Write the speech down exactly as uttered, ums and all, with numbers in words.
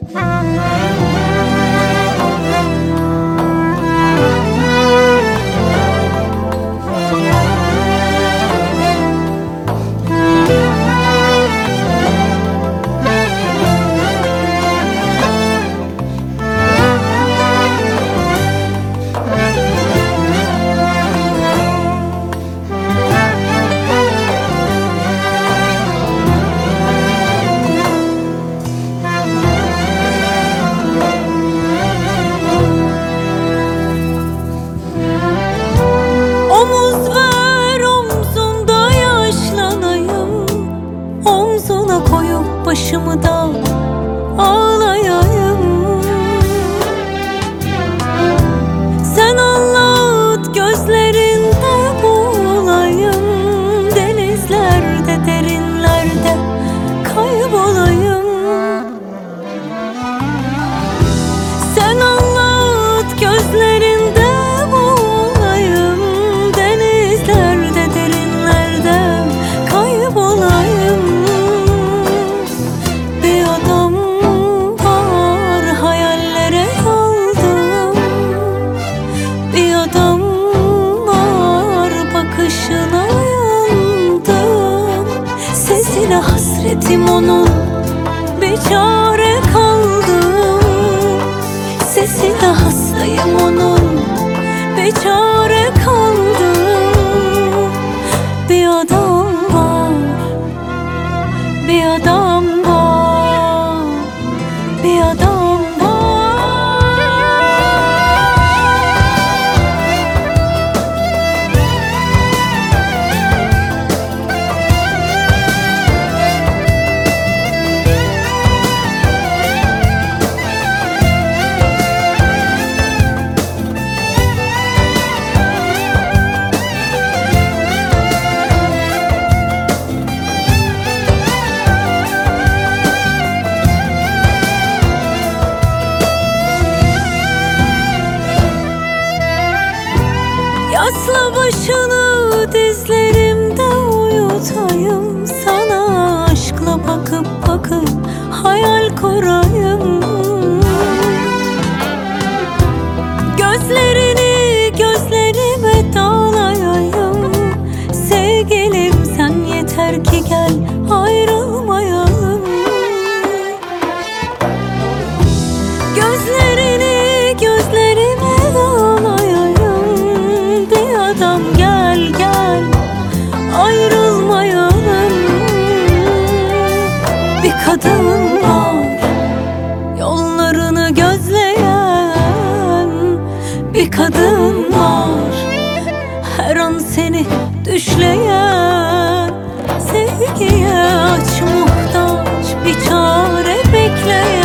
Omuz ver omzunda yaşlanayım, omzuna koyup başımı da ağlayayım. Sen anlat gözlerinde boğulayım, denizlerde derinlerde kaybolayım. Sen anlat gözlerinde boğulayım, denizlerde derinlerde kaybolayım. Bir adam var, hayallere daldım. Bir adam var, bakışına yandım. Sesine hasretim onun, bir çare kaldım. Sesine hastayım onun, bir çare kaldım. Bir adam var, bir adam var, bir adam var. Yasla başını dizlerimde uyutayım, sana aşkla bakıp bakıp hayal kurayım. Gözlerini gözlerime dağlayayım. Sevgilim sen yeter ki gel, ayrılmayalım. Gözlerini gözlerime dağlayayım. Bir adam gel gel, ayrılmayalım. Bir kadın var, yollarını gözleyen. Bir kadın var, her an seni düşleyen. Sevgiye aç muhtaç, bir çare bekleyen.